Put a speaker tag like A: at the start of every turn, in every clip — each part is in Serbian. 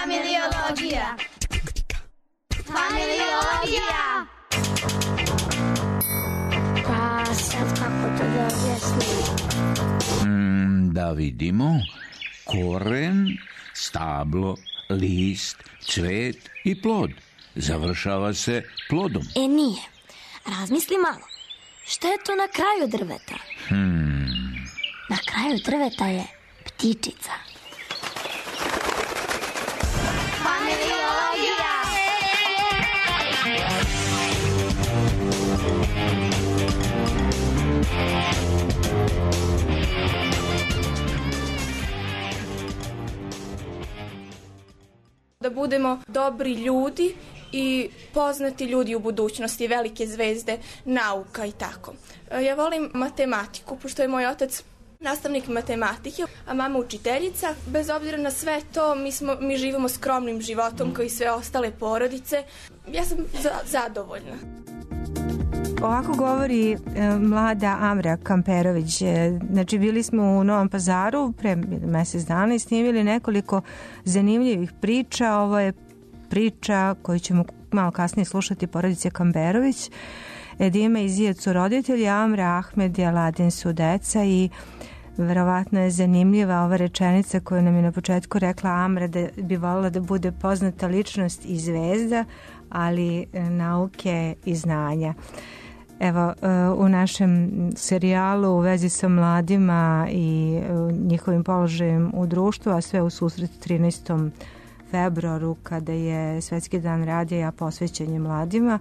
A: Familiologija. Familiologija.
B: Pa sad kako to da objasnim?
C: Da vidimo. Koren, stablo, list, cvet i plod. Završava se plodom.
B: Nije. Razmisli malo. Šta je to na kraju drveta? Na kraju drveta je ptičica.
A: Familiologija.
D: Da budemo dobri ljudi i poznati ljudi u budućnosti, velike zvezde, nauka i tako. Ja volim matematiku, pošto je moj otac nastavnik matematike, a mama učiteljica. Bez obzira na sve to, mi živimo skromnim životom kao i sve ostale porodice. Ja sam zadovoljna.
E: Ovako govori mlada Amra Kamperović. Znači, bili smo u Novom Pazaru pre mesec dana i snimili nekoliko zanimljivih priča. Ovo je priča koju ćemo malo kasnije slušati porodice Kamperović. Dime i Zijet su roditelji, Amra, Ahmed i Aladin su deca i verovatno je zanimljiva ova rečenica koju nam je na početku rekla Amra, da bi voljela da bude poznata ličnost i zvezda, ali nauke i znanja. Evo, u našem serijalu u vezi sa mladima i njihovim položajem u društvu, a sve u susret 13. februaru kada je Svetski dan radija posvećen je mladima,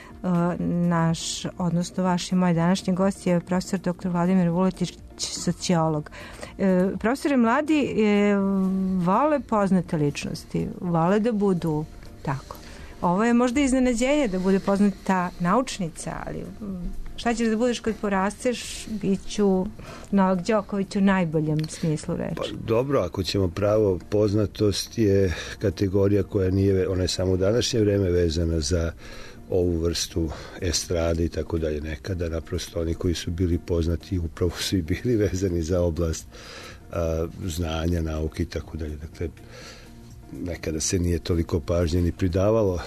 E: vaš i moj današnji gost je profesor dr. Vladimir Vuletić, sociolog. Profesori mladi vole poznate ličnosti, vole da budu tako. Ovo je možda iznenađenje da bude poznata naučnica, ali šta ćeš da budeš kad porasteš? Biću Novak Đoković u najboljem smislu reči.
F: Pa, dobro, ako ćemo pravo, poznatost je kategorija koja nije, ona je samo u današnje vreme vezana za ovu vrstu estrade i tako dalje. Nekada naprosto oni koji su bili poznati upravo su i bili vezani za oblast znanja, nauke i tako dalje. Dakle, nekada se nije toliko pažnje ni pridavalo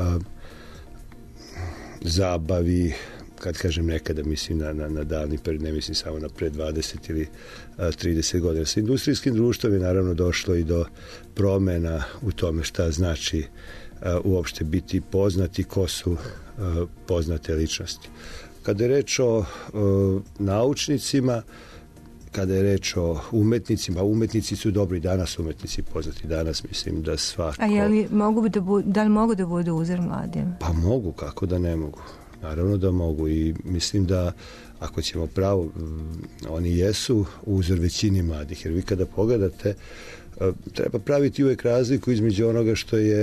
F: zabavi, kad kažem nekada, mislim na davni period, ne mislim samo na pre 20 ili 30 godina. Sa industrijskim društvom je naravno došlo i do promena u tome šta znači uopšte biti poznati, ko su poznate ličnosti. Kada je reč o naučnicima, kada je reč o umetnicima, umetnici su dobri, danas umetnici poznati, danas mislim da svako...
E: A da li mogu da budu uzor mladim?
F: Pa mogu, kako da ne mogu. Naravno da mogu i mislim da ako ćemo pravo, oni jesu uzor većini mladih, jer vi kada pogledate, treba praviti uvek razliku između onoga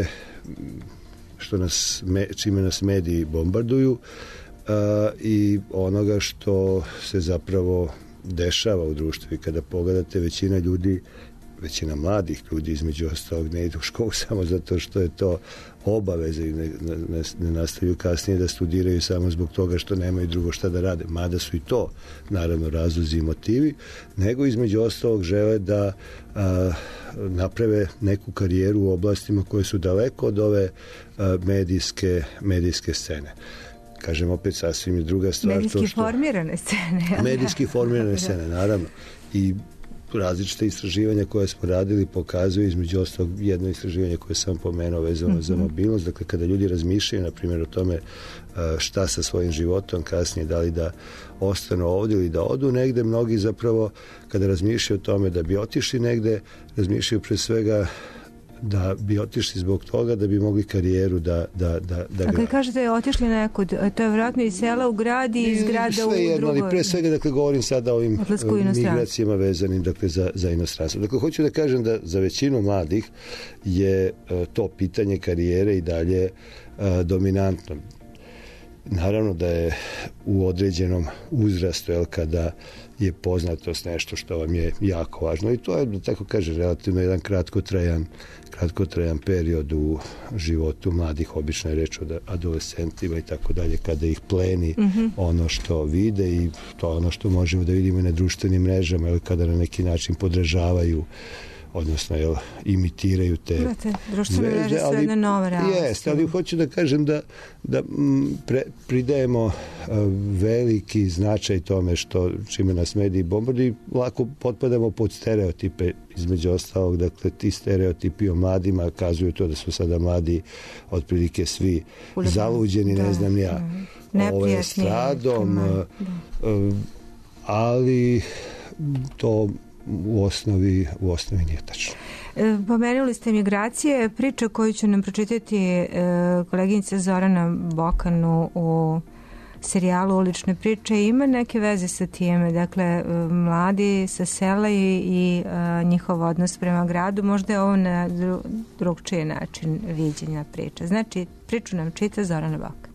F: čime nas mediji bombarduju i onoga što se zapravo dešava u društvu. I kada pogledate, većina mladih ljudi između ostalog ne idu u školu samo zato što je to obaveza i ne nastavljaju kasnije da studiraju samo zbog toga što nemaju drugo šta da rade. Mada su i to naravno razlozi i motivi, nego između ostalog žele da naprave neku karijeru u oblastima koje su daleko od ove medijske scene. Kažem, opet sasvim je druga stvar.
E: Medijski formirane scene.
F: Medijski formirane scene, naravno. I različite istraživanja koje smo radili pokazuju, između ostalog jedno istraživanje koje sam pomenuo vezano za mobilnost. Dakle, kada ljudi razmišljaju, na primjer, o tome šta sa svojim životom kasnije, da li da ostanu ovdje ili da odu negde, mnogi zapravo kada razmišljaju o tome da bi otišli negde, razmišljaju pre svega da bi otišli zbog toga da bi mogli karijeru da
E: A kad kažete otišli nekud, to je vjerojatno iz sela u grad i iz grada u drugoj.
F: Ali pre svega, dakle, govorim sada o ovim migracijama vezanim, dakle, za inostranstvo. Dakle, hoću da kažem da za većinu mladih je to pitanje karijere i dalje dominantno. Naravno da je u određenom uzrastu, kada je poznatost nešto što vam je jako važno, i to je, da tako kaže, relativno jedan kratkotrajan period u životu mladih, obično je reč o adolescentima i tako dalje, kada ih pleni ono što vide i to ono što možemo da vidimo na društvenim mrežama, ili kada na neki način podržavaju odnosno imitiraju te
E: društvene mreže su jedna nova realnost.
F: Jeste, ali hoću da kažem da pridajemo veliki značaj tome čime nas mediji bombarduju, lako potpadamo pod stereotipe, između ostalog, dakle ti stereotipi o mladima kazuju to da su sada mladi otprilike svi zaluđeni, ne znam ja, estradom, ali to u osnovi nije tačno.
E: Pomenuli ste migracije, priča koju će nam pročitati koleginica Zorana Bokanu u serijalu Ulične priče ima neke veze sa time, dakle mladi sa sela i njihov odnos prema gradu, možda je ovo na drugčiji način viđenja priča. Znači, priču nam čita Zorana Bokan.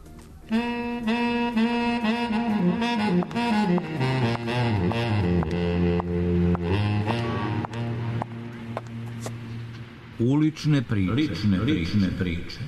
C: Ulične priče.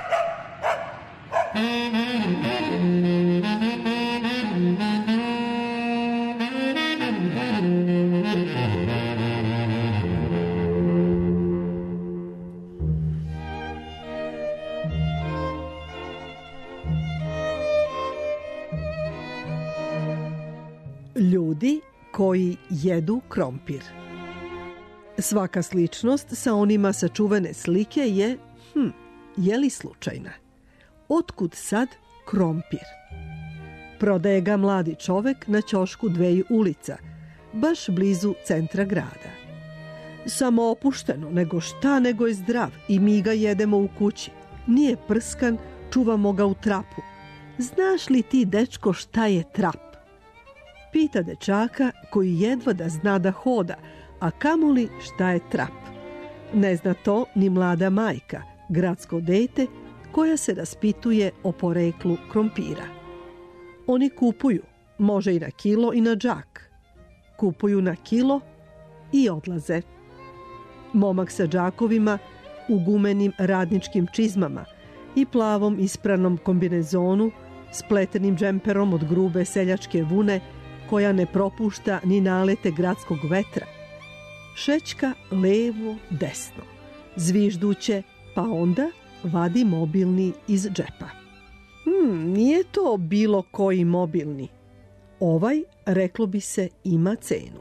A: Ljudi koji jedu krompir. Svaka sličnost sa onima sačuvane slike je li slučajna? Otkud sad krompir? Prodaje ga mladi čovek na ćošku 2 ulica, baš blizu centra grada. Samo opušteno, nego je zdrav i mi ga jedemo u kući. Nije prskan, čuvamo ga u trapu. Znaš li ti, dečko, šta je trap? Pita dečaka koji jedva da zna da hoda, a kamoli šta je trap. Ne zna to ni mlada majka, gradsko dete, koja se raspituje o poreklu krompira. Oni kupuju, može i na kilo i na džak. Kupuju na kilo i odlaze. Momak sa džakovima u gumenim radničkim čizmama i plavom ispranom kombinezonu s pletenim džemperom od grube seljačke vune koja ne propušta ni nalete gradskog vetra. Šećka levo, desno, zvižduće, pa onda vadi mobilni iz džepa. Nije to bilo koji mobilni. Ovaj, reklo bi se, ima cenu.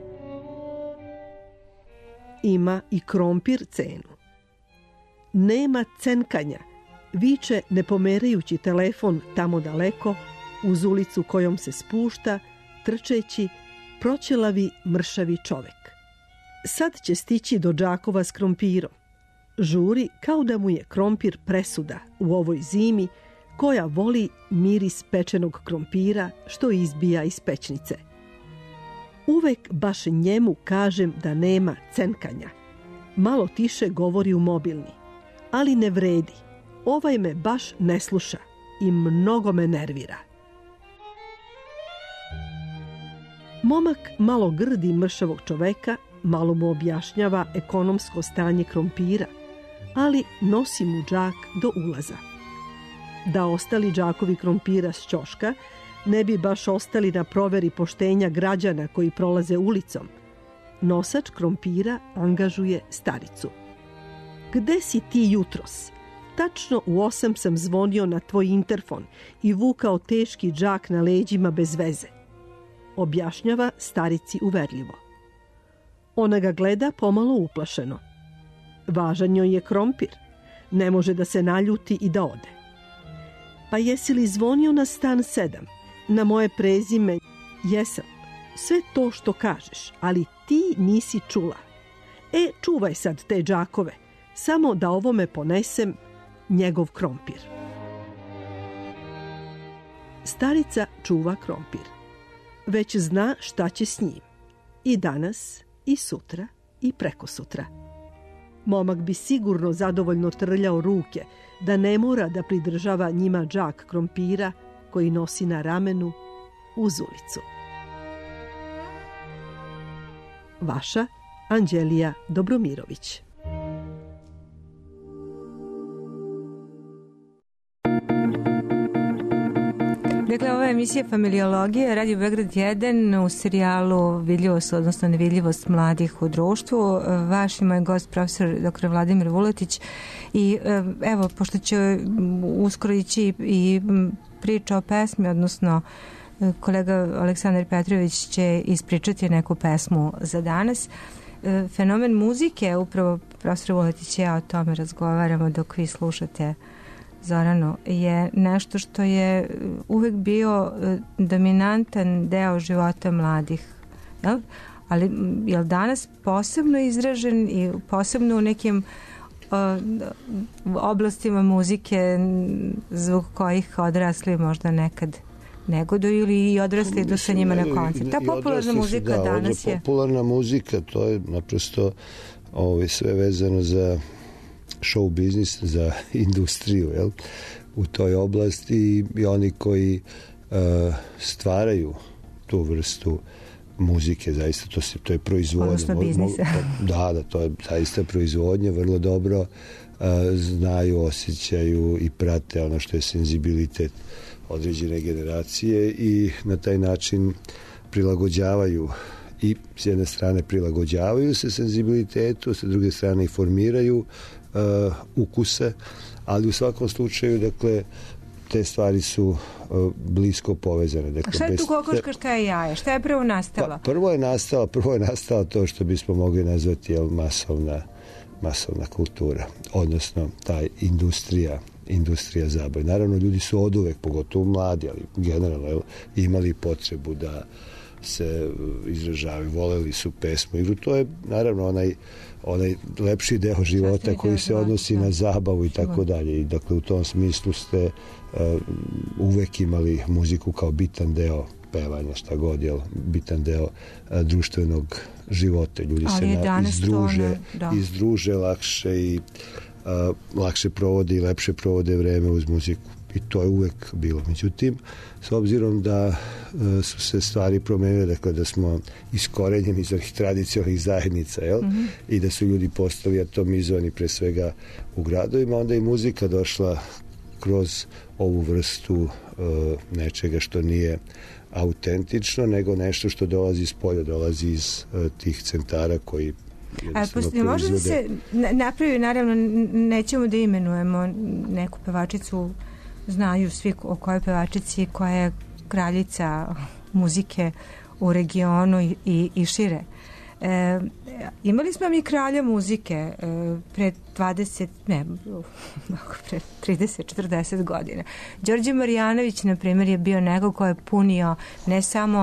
A: Ima i krompir cenu. Nema cenkanja, viče ne pomerajući telefon tamo daleko, uz ulicu kojom se spušta, trčeći, proćelavi mršavi čovek. Sad će stići do džakova s krompirom. Žuri kao da mu je krompir presuda u ovoj zimi koja voli miris pečenog krompira što izbija iz pećnice. Uvek baš njemu kažem da nema cenkanja. Malo tiše govori u mobilni, ali ne vredi. Ovaj me baš ne sluša i mnogo me nervira. Momak malo grdi mršavog čoveka, malo mu objašnjava ekonomsko stanje krompira, ali nosi mu džak do ulaza. Da ostali džakovi krompira s ćoška ne bi baš ostali na proveri poštenja građana koji prolaze ulicom. Nosač krompira angažuje staricu. Gde si ti jutros? Tačno u 8 sam zvonio na tvoj interfon i vukao teški džak na leđima bez veze. Objašnjava starici uverljivo. Ona ga gleda pomalo uplašeno. Važan joj je krompir. Ne može da se naljuti i da ode. Pa jesi li zvonio na stan 7? Na moje prezime? Jesam. Sve to što kažeš, ali ti nisi čula. Čuvaj sad te džakove. Samo da ovome ponesem njegov krompir. Starica čuva krompir. Već zna šta će s njim. I danas, i sutra, i prekosutra. Momak bi sigurno zadovoljno trljao ruke da ne mora da pridržava njima džak krompira koji nosi na ramenu uz ulicu. Vaša Anđelija Dobromirović.
E: Dakle, ova emisija Familiologija, Radio Beograd 1 u serijalu Vidljivost, odnosno nevidljivost mladih u društvu. Vaš i moj gost, profesor dr. Vladimir Vuletić. I evo, pošto će uskoro ići i priča o pesmi, odnosno kolega Aleksandar Petrović će ispričati neku pesmu za danas. Fenomen muzike, upravo profesor Vuletić i ja o tome razgovaramo dok vi slušate Zoranu, je nešto što je uvek bio dominantan deo života mladih. Jel? Ali je li danas posebno izražen i posebno u nekim oblastima muzike zbog kojih odrasli možda nekad negoduju ili i odrasli idu sa njima na koncert? Ta popularna muzika danas je...
F: Popularna muzika, to je naprosto sve vezano za show biznis, za industriju, jel? U toj oblasti i oni koji stvaraju tu vrstu muzike, zaista to je proizvodnja.
E: Odnosno biznisa.
F: Da, to je zaista proizvodnja, vrlo dobro znaju, osjećaju i prate ono što je senzibilitet određene generacije i na taj način prilagođavaju i s jedne strane prilagođavaju se senzibilitetu, s druge strane i formiraju ukuse, ali u svakom slučaju, dakle, te stvari su blisko povezane. Dakle,
E: a šta je tu kokoška, šta je jaje? Šta je prvo nastala?
F: Prvo je nastala to što bismo mogli nazvati masovna kultura, odnosno ta industrija zabave. Naravno, ljudi su oduvek, pogotovo mladi, ali generalno imali potrebu da se izražavaju, voleli su pesmu, igru. To je naravno onaj lepši deo života koji se odnosi na zabavu i tako dalje. I dakle, u tom smislu ste uvek imali muziku kao bitan deo pevanja, šta god, bitan deo društvenog života. Ljudi se izdruže lakše i lakše provode i lepše provode vreme uz muziku. I to je uvek bilo. Međutim, s obzirom da su se stvari promenile, dakle da smo iskorenjeni iz ovih tradicionalnih zajednica, i da su ljudi postali atomizovani pre svega u gradovima, onda i muzika došla kroz ovu vrstu nečega što nije autentično, nego nešto što dolazi iz polja, dolazi iz tih centara koji
E: može da se napravi, naravno nećemo da imenujemo neku pevačicu, znaju svi o kojoj pevačici, koja je kraljica muzike u regionu i šire. Imali smo mi kralja muzike pre 30-40 godina. Đorđe Marjanović, na primjer, je bio neko ko je punio ne samo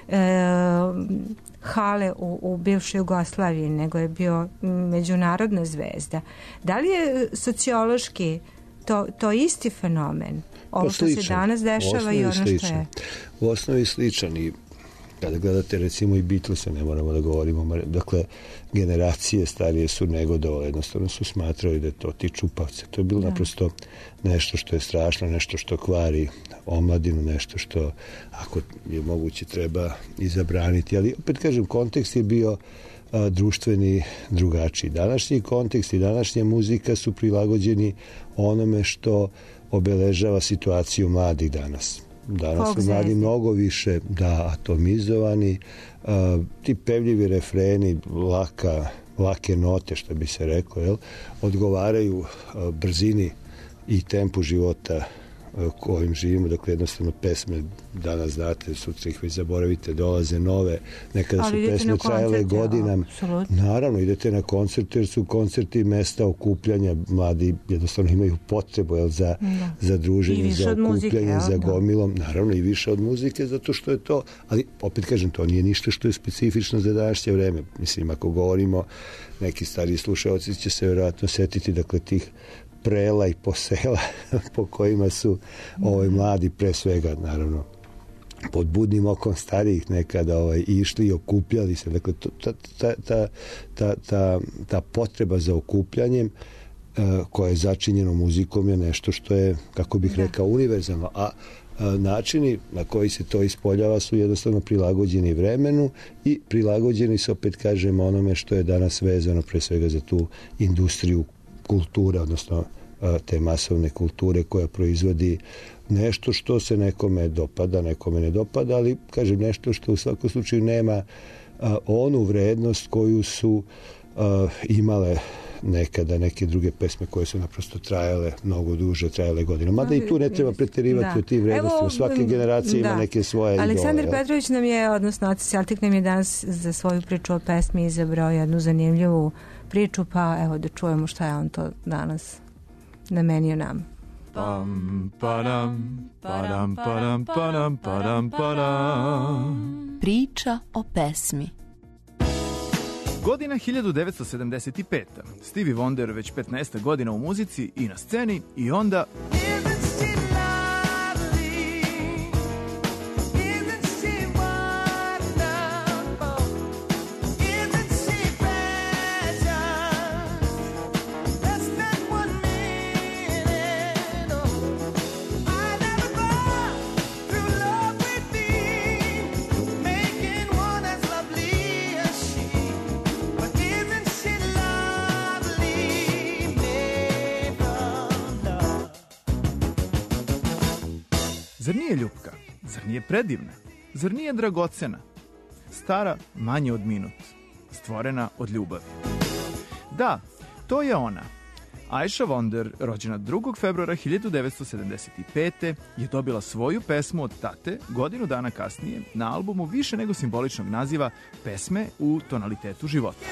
E: hale u bivšoj Jugoslaviji, nego je bio međunarodna zvezda. Da li je sociološki to isti fenomen? Ovo što se danas dešava i ono što je...
F: U osnovi sličan i kada gledate recimo i Beatlesa, ne moramo da govorimo, dakle generacije starije su negodovale, jednostavno su smatrali da je to ti čupavce. To je bilo naprosto nešto što je strašno, nešto što kvari omladinu, nešto što ako je moguće treba i zabraniti. Ali opet kažem, kontekst je bio društveni drugačiji. Današnji kontekst i današnja muzika su prilagođeni onome što obeležava situaciju mladih danas. Danas su mladi mnogo više atomizovani, ti pevljivi refreni, lake note, što bi se reklo, odgovaraju brzini i tempu života kojim živimo. Dakle, jednostavno pesme danas znate, sutra ih već zaboravite, dolaze nove, nekada su pesme trajale godinama. Naravno, idete na koncerte, jer su koncerti mesta okupljanja, mladi jednostavno imaju potrebu za druženje, za okupljanje, za gomilom, naravno i više od muzike, zato što je to, ali opet kažem, to nije ništa što je specifično za današnje vreme. Mislim, ako govorimo, neki stariji slušalci će se vjerojatno setiti, dakle, tih prela i posela po kojima su mladi pre svega, naravno, pod budnim okom starijih nekada išli i okupljali se. Dakle, ta potreba za okupljanjem koja je začinjeno muzikom je nešto što je, kako bih rekao, univerzalno. A načini na koji se to ispoljava su jednostavno prilagođeni vremenu i prilagođeni se, opet kažem, onome što je danas vezano pre svega za tu industriju kulture, odnosno te masovne kulture koja proizvodi nešto što se nekome dopada, nekome ne dopada, ali kažem nešto što u svakom slučaju nema onu vrednost koju su imale nekada neke druge pesme koje su naprosto trajale mnogo duže, trajale godinama. Mada i tu ne treba preterivati o tim vrednostima. Svake generacije ima neke svoje idole.
E: Aleksandar Petrović nam je, odnosno Otac Celtik nam je danas za svoju priču o pesmi izabrao jednu zanimljivu priču, pa evo da čujemo šta je on to danas namenio nam.
G: Pam, padam, padam, padam, padam, padam, padam.
H: Priča o pesmi.
G: Godina 1975. Stevie Wonder već 15 godina u muzici i na sceni i onda... Zar nije ljupka? Zar nije predivna? Zar nije dragocena? Stara manje od minut, stvorena od ljubavi. Da, to je ona. Aisha Wonder, rođena 2. februara 1975. je dobila svoju pesmu od tate godinu dana kasnije na albumu više nego simboličnog naziva Pesme u tonalitetu života.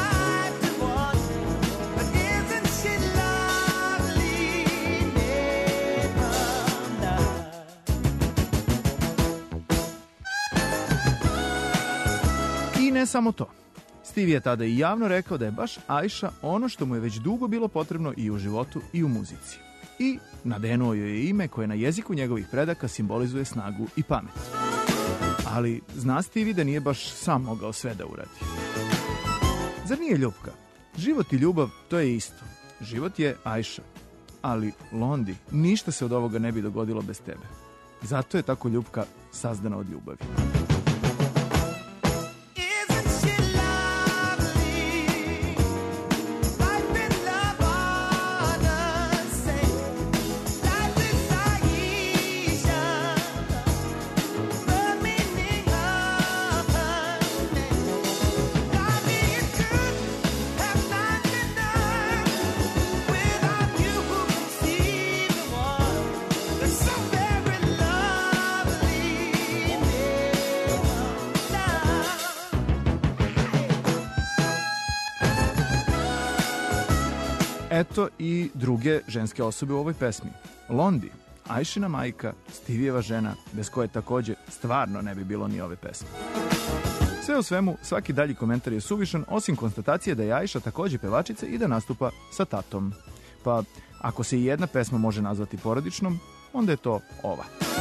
G: I ne samo to. Stevie je tada i javno rekao da je baš Aisha ono što mu je već dugo bilo potrebno i u životu i u muzici. I nadenuo joj je ime koje na jeziku njegovih predaka simbolizuje snagu i pamet. Ali zna Stevie da nije baš sam mogao sve da uradi. Zar nije ljubka? Život i ljubav, to je isto. Život je Aisha. Ali, Londi, ništa se od ovoga ne bi dogodilo bez tebe. Zato je tako ljubka sazdana od ljubavi. Eto i druge ženske osobe u ovoj pesmi. Londi, Aishina majka, Stevijeva žena, bez koje također stvarno ne bi bilo ni ove pesme. Sve u svemu, svaki dalji komentar je suvišan, osim konstatacije da je Aisha također pevačica i da nastupa sa tatom. Pa, ako se i jedna pesma može nazvati porodičnom, onda je to ova.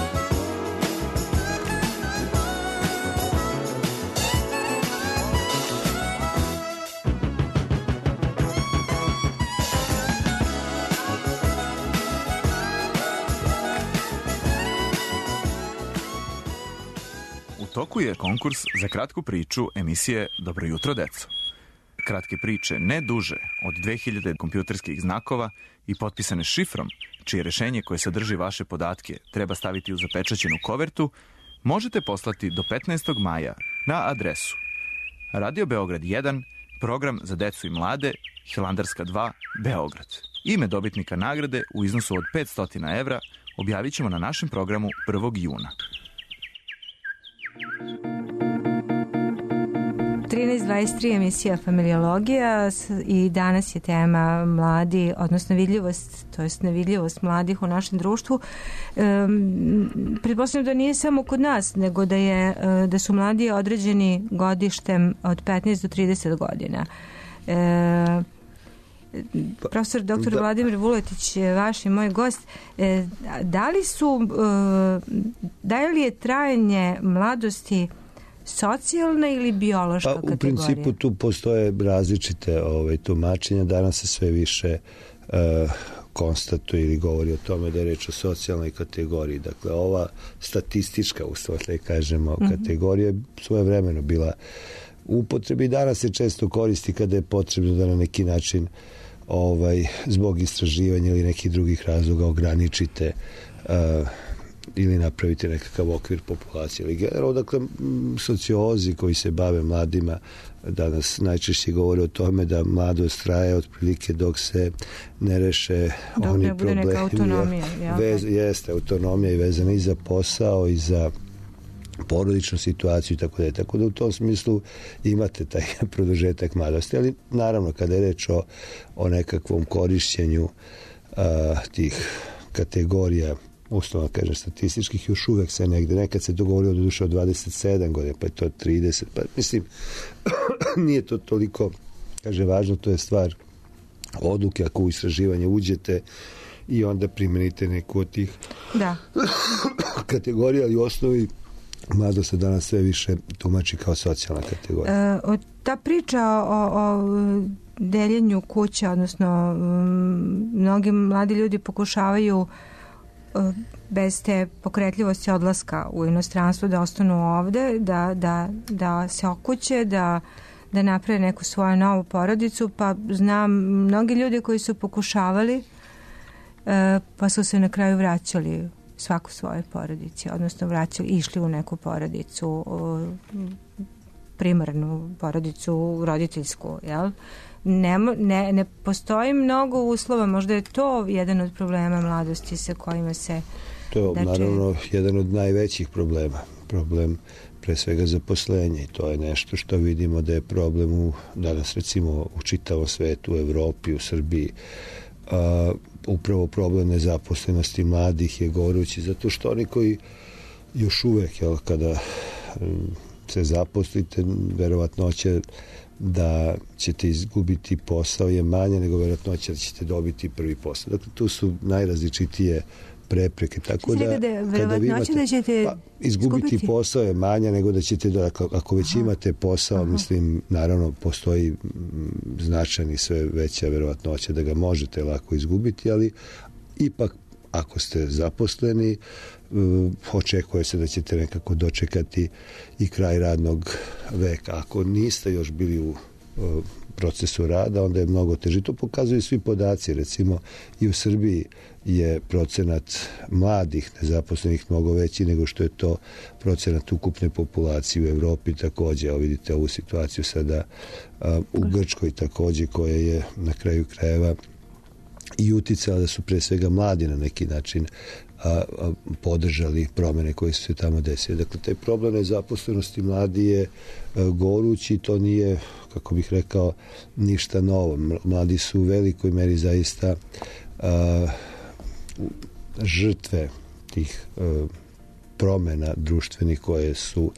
G: U toku je konkurs za kratku priču emisije Dobro jutro, deco. Kratke priče ne duže od 2000 kompjuterskih znakova i potpisane šifrom, čije rešenje koje sadrži vaše podatke treba staviti u zapečaćenu kovertu, možete poslati do 15. maja na adresu Radio Beograd 1, program za decu i mlade, Hilandarska 2, Beograd. Ime dobitnika nagrade u iznosu od 500 evra objavit ćemo na našem programu 1. juna.
E: 13.23 emisija Familiologija i danas je tema mladi, odnosno vidljivost, to jest nevidljivost mladih u našem društvu. Pretpostavljam da nije samo kod nas, nego da su mladi određeni godištem od 15 do 30 godina. Profesor dr. Vladimir Vuletić, vaš i moj gost, da li je trajanje mladosti socijalna ili biološka kategorija?
F: U principu tu postoje različite tumačenja. Danas se sve više konstatuje ili govori o tome da je reč o socijalnoj kategoriji. Dakle, ova statistička, kategorija je svojevremeno bila u upotrebi. Danas se često koristi kada je potrebno da na neki način zbog istraživanja ili nekih drugih razloga ograničite ili napravite nekakav okvir populacije. Ali generalno, dakle, sociolozi koji se bave mladima danas najčešće govore o tome da mladost traje otprilike dok se ne reše oni problemi. Jeste autonomija i vezana i za posao i za porodičnu situaciju i tako da. Tako da u tom smislu imate taj produžetak mladosti. Ali naravno kada je reč o nekakvom korišćenju tih kategorija, uslovno kažem statističkih, još uvek se negde, nekad se dogovorio do duše od 27 godina, pa je to 30, pa mislim nije to toliko, kaže, važno, to je stvar odluke ako u istraživanje uđete i onda primenite neku od tih kategorija, ali u osnovi mladost se danas sve više tumači kao socijalna kategorija.
E: Ta priča o deljenju kuća, odnosno mnogi mladi ljudi pokušavaju bez te pokretljivosti odlaska u inostranstvo da ostanu ovde, da se okuće, da naprave neku svoju novu porodicu, pa znam mnogi ljudi koji su pokušavali pa su se na kraju vraćali svaku svojoj porodici, odnosno išli u neku porodicu, primarnu porodicu, roditeljsku, jel? Ne postoji mnogo uslova, možda je to jedan od problema mladosti sa kojima se...
F: To je naravno jedan od najvećih problema. Problem pre svega zaposlenja i to je nešto što vidimo da je problem danas recimo u čitavom svetu, u Evropi, u Srbiji. Upravo problem nezaposlenosti mladih je gorući, zato što oni koji još uvek, kada se zaposlite, verovatnoća da ćete izgubiti posao je manje nego verovatnoća da ćete dobiti prvi posao. Dakle, tu su najrazličitije prepreke. Tako da kada vi imate,
E: da ćete
F: izgubiti posao je manja nego da ćete, ako već imate posao, mislim, naravno postoji značajni i sve veća verovatnoća da ga možete lako izgubiti, ali ipak ako ste zaposleni, očekuje se da ćete nekako dočekati i kraj radnog veka. Ako niste još bili u procesu rada, onda je mnogo teže. To pokazuju svi podaci. Recimo, i u Srbiji je procenat mladih nezaposlenih mnogo veći nego što je to procenat ukupne populacije u Evropi takođe. Evo vidite ovu situaciju sada u Grčkoj takođe, koja je na kraju krajeva i uticala da su pre svega mladi na neki način podržali promene koje su se tamo desile. Dakle, taj problem nezaposlenosti mladi je gorući, to nije, kako bih rekao, ništa novo. Mladi su u velikoj meri zaista žrtve tih promena društvenih koje su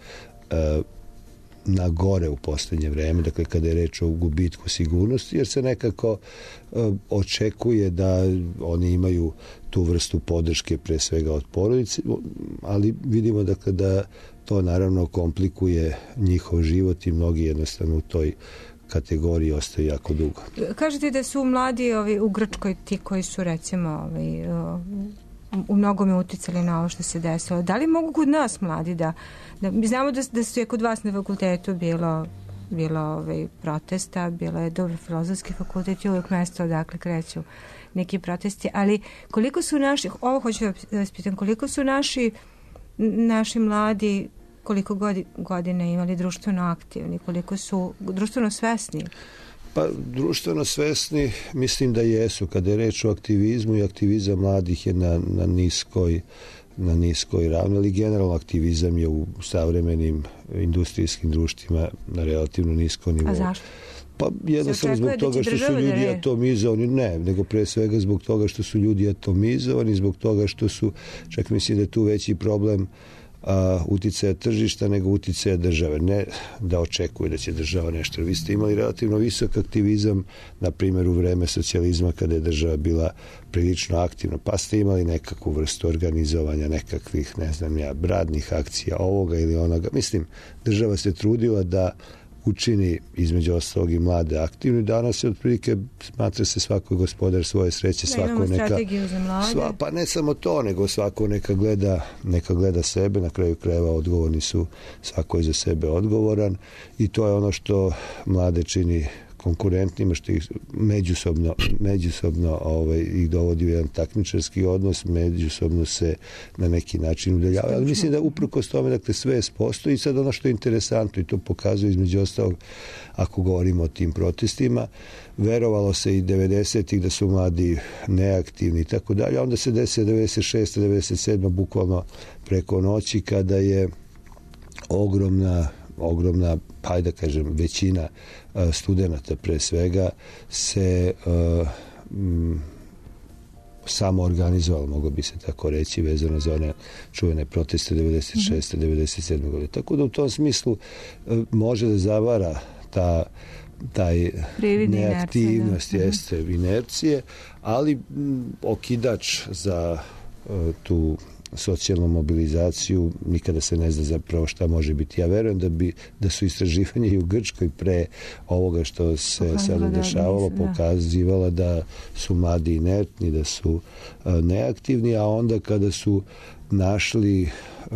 F: na gore u poslednje vreme, dakle kada je reč o gubitku sigurnosti, jer se nekako očekuje da oni imaju tu vrstu podrške pre svega od porodice, ali vidimo dakle da to naravno komplikuje njihov život i mnogi jednostavno u toj kategoriji ostaju jako dugo. Kažete da su mladi u Grčkoj ti koji su recimo u mnogome uticali na ovo što se desilo. Da li mogu kod nas mladi da mi znamo da su je kod vas na fakultetu bilo protesta, bilo je dobro filozofski fakultet i uvijek mesto odakle kreću neki protesti, ali koliko su naši, ovo hoću da vas pitam, koliko su naši mladi, koliko godina imali društveno aktivni, koliko su društveno svesni? Pa društveno svesni mislim da jesu. Kada je reč o aktivizmu i aktivizam mladih je na niskoj ravni, ali generalno aktivizam je u savremenim industrijskim društvima na relativno niskom nivou. A zašto? Pa jednostavno zbog toga što su ljudi atomizovani, nego pre svega zbog toga što su ljudi atomizovani, zbog toga što su, čak mislim da je tu veći problem uticaja tržišta nego uticaja države. Ne da očekuje da će država nešto. Vi ste imali relativno visok aktivizam, na primjer u vreme socijalizma kada je država bila prilično aktivna, pa ste imali nekakvu vrstu organizovanja nekakvih, ne znam ja, radnih akcija ovoga ili onoga. Mislim, država se trudila da učini između ostalog i mlade aktivni. Danas je otprilike smatra se svako gospodar svoje sreće, svako neka strategiju za mlade. Pa ne samo to, nego svako neka gleda sebe, na kraju krajeva odgovorni su, svako je za sebe odgovoran i to je ono što mlade čini konkurentnima, što ih međusobno ih dovodi u jedan takmičarski odnos, međusobno se na neki način udaljavaju. Ali mislim da uprkos tome, dakle, sve postoji. I sad ono što je interesantno, i to pokazuje između ostalog, ako govorimo o tim protestima, verovalo se i 90-ih da su mladi neaktivni i tako dalje, a onda se desi 96. 97. bukvalno preko noći, kada je ogromna, pa da kažem, većina studenata pre svega se samo organizovalo, moglo bi se tako reći, vezano za one čuvene proteste 96. 97. godine. Tako da u tom smislu može da zavara taj neaktivnost, jeste inercije, ali okidač za tu socijalnu mobilizaciju nikada se ne zna zapravo šta može biti. Ja verujem da su istraživanja i u Grčkoj pre ovoga što se sada dešavalo pokazivala da su mladi inertni, da su neaktivni, a onda kada su našli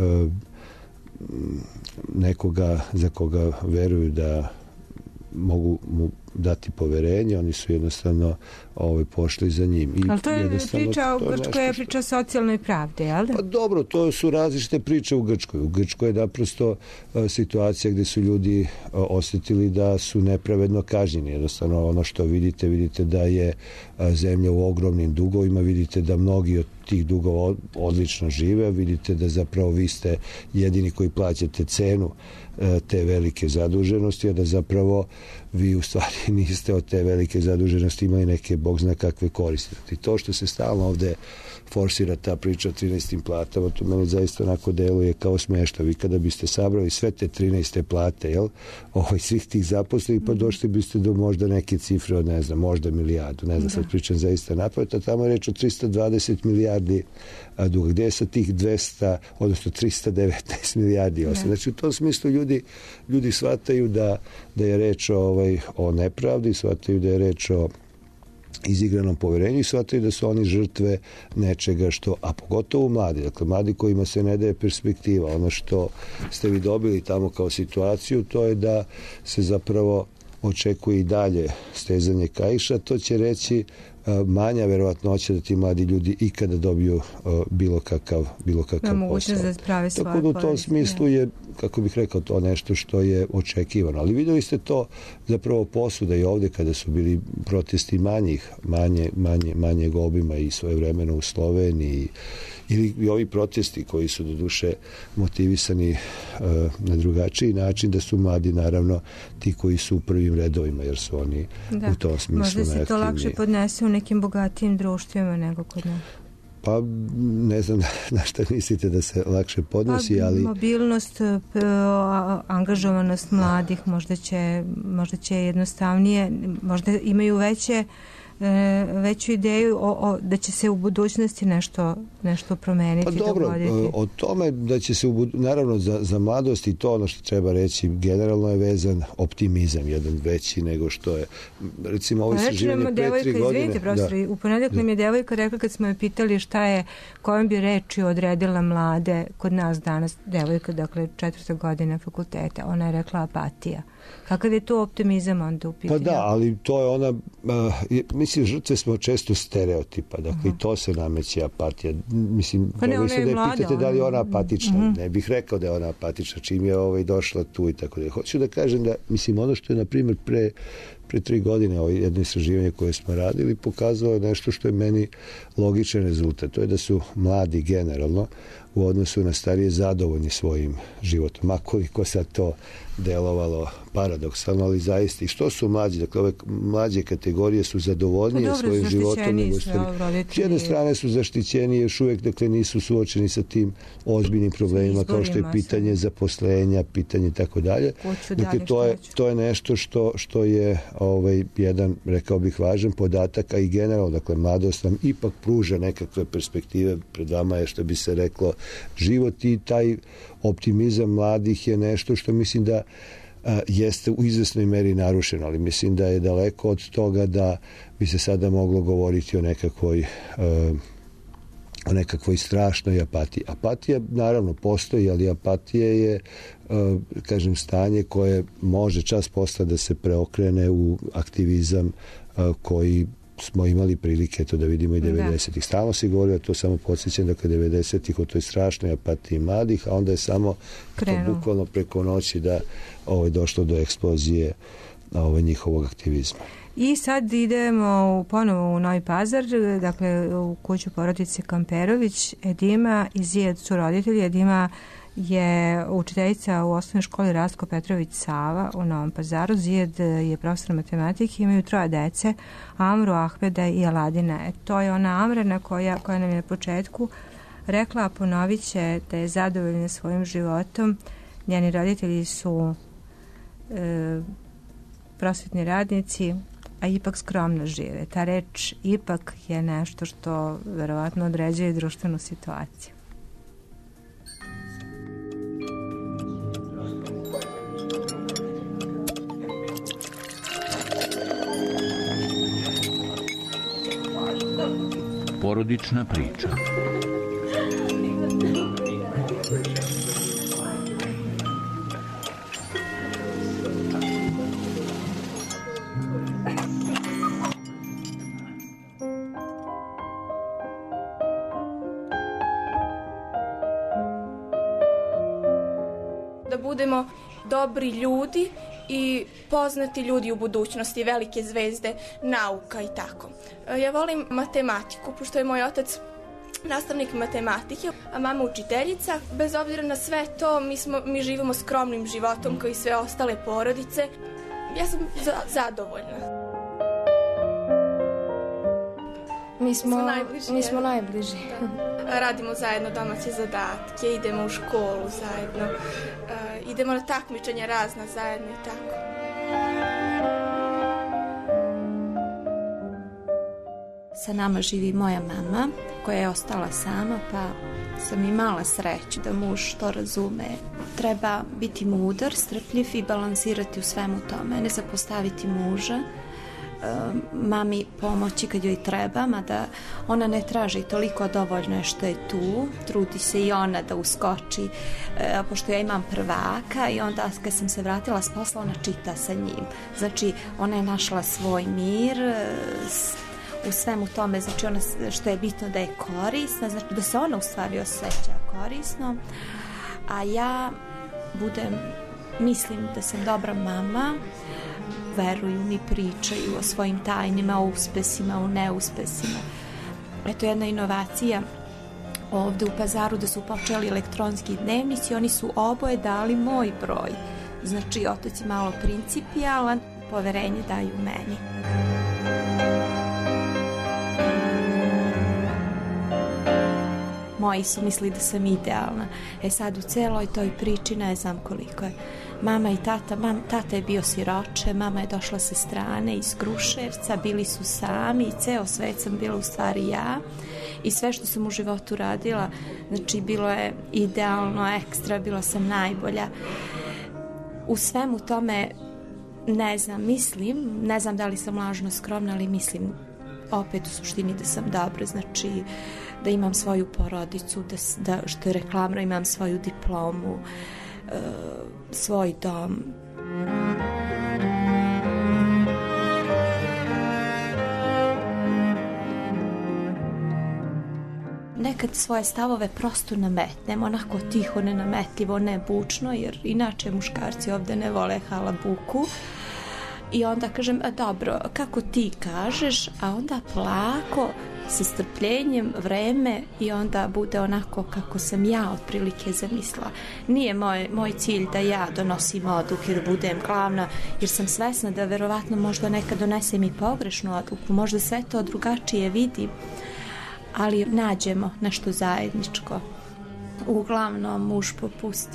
F: nekoga za koga veruju da mogu mu dati poverenje, oni su jednostavno pošli za njim.
E: Ali to je priča u Grčkoj, je priča o socijalnoj pravdi, jel da?
F: Pa dobro, to su različite priče u Grčkoj. U Grčkoj je naprosto situacija gde su ljudi osjetili da su nepravedno kažnjeni. Jednostavno ono što vidite da je zemlja u ogromnim dugovima, vidite da mnogi od tih dugova odlično žive, vidite da zapravo vi ste jedini koji plaćate cenu te velike zaduženosti, a da zapravo vi u stvari niste od te velike zaduženosti imali neke bog zna kakve koristi. I to što se stalno ovde forsira ta priča o 13 platama, to meni zaista onako deluje kao smešno. Vi kada biste sabrali sve te 13 plate, svih tih zaposlenih, pa došli biste do možda neke cifre od, ne znam, možda milijardu. Ne znam, sad pričam zaista napamet, a tamo je reč o 320 milijardi duga. Gde je sa tih 200, odnosno 319 milijardi osam? Znači, u tom smislu ljudi shvataju da je reč o nepravdi, shvataju da je reč o izigranom poverenju i shvataju da su oni žrtve nečega što, a pogotovo mladi, dakle mladi kojima se ne daje perspektiva. Ono što ste vi dobili tamo kao situaciju, to je da se zapravo očekuje i dalje stezanje kaiša, to će reći manja verovatnoća da ti mladi ljudi ikada dobiju bilo kakav posao. Tako da u tom smislu je, kako bih rekao, to nešto što je očekivano. Ali videli ste to zapravo posuda i ovde kada su bili protesti manjeg obima i svojevremeno u Sloveniji, ili i ovi protesti koji su doduše motivisani na drugačiji način, da su mladi naravno ti koji su u prvim redovima, jer su oni u tom smislu
E: možda
F: neaktivni.
E: Se to lakše podnese u nekim bogatijim društvima nego kod nas.
F: Pa ne znam na šta mislite da se lakše podnosi, ali...
E: Mobilnost, angažovanost mladih možda će jednostavnije, možda imaju veću ideju da će se u budućnosti nešto promeniti.
F: Pa dobro, o tome da će se naravno za mladost i to ono što treba reći, generalno je vezan optimizam jedan veći nego što je, recimo ovo istraživanje pre 3 godine.
E: Izvinite, profesor, u ponedeljak nam je devojka rekla kad smo je pitali kojom bi reči odredila mlade kod nas danas, devojka, dakle 4. godine fakulteta, ona je rekla apatija. Kakav je to optimizam onda u pitanju?
F: Pa da, ali to je ona, mislim, žrtve smo često stereotipa, dakle i to se nameće apatija. Mislim,
E: pa ne, ona je mlada.
F: Pitate da li je ona apatična. Ne bih rekao da je ona apatična, čim je došla tu i tako da. Hoću da kažem da, mislim, ono što je, na primjer, pre 3 godine jedno istraživanje koje smo radili pokazalo nešto što je meni logičan rezultat. To je da su mladi generalno u odnosu na starije zadovoljni svojim životom. A koliko sad to delovalo paradoksalno, ali zaista. I što su mlađi? Dakle, ove mlađe kategorije su zadovoljnije svojim životom. S jedne strane su zaštićeni, još uvijek, dakle, nisu suočeni sa tim ozbiljnim problemima kao što je pitanje zaposlenja, pitanje i tako dalje. Dakle, to je nešto što je jedan, rekao bih, važan podatak, a i generalno, dakle, mladost nam ipak pruža nekakve perspektive. Pred vama je, što bi se reklo, život, i taj optimizam mladih je nešto što mislim da jeste u izvesnoj meri narušeno, ali mislim da je daleko od toga da bi se sada moglo govoriti o nekakvoj o nekakvoj strašnoj apatiji. Apatija naravno postoji, ali apatija je kažem stanje koje može čas posla da se preokrene u aktivizam koji smo imali prilike to da vidimo i 90-ih. Stalno se govorio, to samo podsjećam, dakle 90-ih o toj strašnoj apatiji mladih, a onda je samo bukvalno preko noći da došlo do eksplozije njihovog aktivizma.
E: I sad idemo ponovo u Novi Pazar, dakle u kuću porodice Kamperović. Edima i Zijad su roditelji. Edima je učiteljica u osnovnoj školi Rastko Petrović Sava u Novom Pazaru. Zijad je profesor matematike, imaju 3 dece, Amru, Ahmeda i Aladina. To je ona Amrena koja nam je na početku rekla, a ponovit će da je zadovoljna svojim životom. Njeni roditelji su prosvetni radnici, a ipak skromno žive. Ta reč ipak je nešto što verovatno određuje društvenu situaciju.
C: Porodična priča.
D: Da budemo dobri ljudi i poznati ljudi u budućnosti, velike zvezde, nauka i tako. Ja volim matematiku, pošto je moj otac nastavnik matematike, a mama učiteljica. Bez obzira na sve to, mi živimo skromnim životom kao i sve ostale porodice. Ja sam zadovoljna.
B: Mi smo najbliži.
D: Da. Radimo zajedno domaće zadatke, idemo u školu zajedno, idemo na takmičenja razna zajedno i tako.
I: Sa nama živi moja mama koja je ostala sama, pa sam imala sreću da muž to razume. Treba biti mudar, strpljiv i balansirati u svemu tome, ne zapostaviti muža, mami pomoći kad joj treba, mada ona ne traži toliko, dovoljno je što je tu, trudi se i ona da uskoči, pošto ja imam prvaka i onda kad sam se vratila s posla ona čita sa njim, znači ona je našla svoj mir u svemu tome, znači ona što je bitno da je korisna, znači da se ona u stvari osjeća korisno, a ja mislim da sam dobra mama, veruju mi, pričaju o svojim tajnima, o uspesima, o neuspesima. Eto jedna inovacija ovde u Pazaru, da su počeli elektronski dnevnici, oni su oboje dali moj broj. Znači, otac je malo principijalan, poverenje daju meni. Moji su mislili da sam idealna. Sad u celoj toj priči ne znam koliko je. Mama i tata je bio siroče, mama je došla sa strane iz Kruševca, bili su sami i ceo svet sam bila u stvari ja. I sve što sam u životu radila, znači bilo je idealno, ekstra, bila sam najbolja. U svemu tome, ne znam da li sam lažno skromna, ali mislim opet u suštini da sam dobra, znači da imam svoju porodicu, da što je reklamno imam svoju diplomu, svoj dom. Nekad svoje stavove prosto nametnem, onako tiho, nenametljivo, ne bučno, jer inače muškarci ovde ne vole halabuku. I onda kažem, dobro, kako ti kažeš, a onda plako, sa strpljenjem, vreme i onda bude onako kako sam ja otprilike zamislila. Nije moj cilj da ja donosim odluke, da budem glavna, jer sam svesna da verovatno možda nekad donesem i pogrešnu odluku, možda sve to drugačije vidim, ali nađemo nešto zajedničko. Uglavnom muž popusti.